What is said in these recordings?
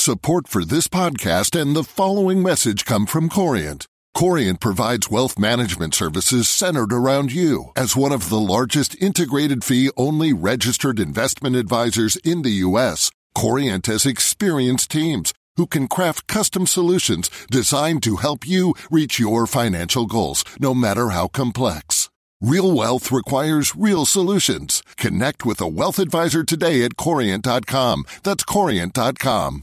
Support for this podcast and the following message come from Corient. Corient provides wealth management services centered around you. As one of the largest integrated fee-only registered investment advisors in the U.S., Corient has experienced teams who can craft custom solutions designed to help you reach your financial goals, no matter how complex. Real wealth requires real solutions. Connect with a wealth advisor today at Corient.com. That's Corient.com.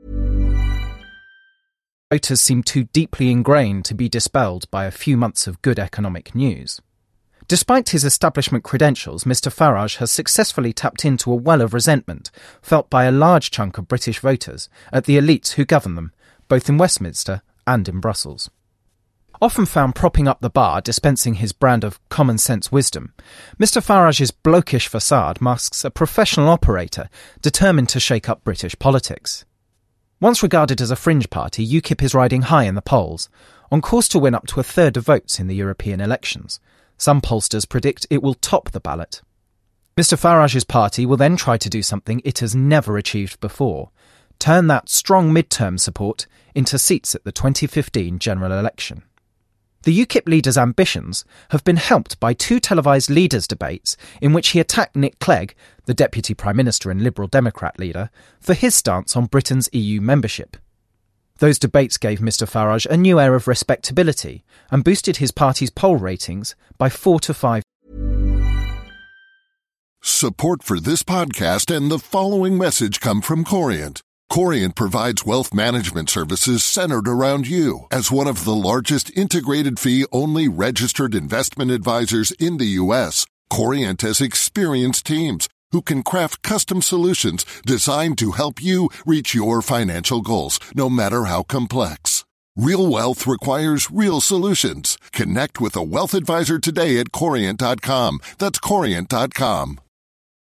Voters seem too deeply ingrained to be dispelled by a few months of good economic news. Despite his establishment credentials, Mr Farage has successfully tapped into a well of resentment felt by a large chunk of British voters at the elites who govern them, both in Westminster and in Brussels. Often found propping up the bar, dispensing his brand of common-sense wisdom, Mr Farage's blokish facade masks a professional operator determined to shake up British politics. Once regarded as a fringe party, UKIP is riding high in the polls, on course to win up to a third of votes in the European elections. Some pollsters predict it will top the ballot. Mr Farage's party will then try to do something it has never achieved before, turn that strong mid-term support into seats at the 2015 general election. The UKIP leader's ambitions have been helped by two televised leaders' debates in which he attacked Nick Clegg, the Deputy Prime Minister and Liberal Democrat leader, for his stance on Britain's EU membership. Those debates gave Mr Farage a new air of respectability and boosted his party's poll ratings by 4 to 5. Support for this podcast and the following message come from Corient. Corient provides wealth management services centered around you. As one of the largest integrated fee-only registered investment advisors in the U.S., Corient has experienced teams who can craft custom solutions designed to help you reach your financial goals, no matter how complex. Real wealth requires real solutions. Connect with a wealth advisor today at Corient.com. That's Corient.com.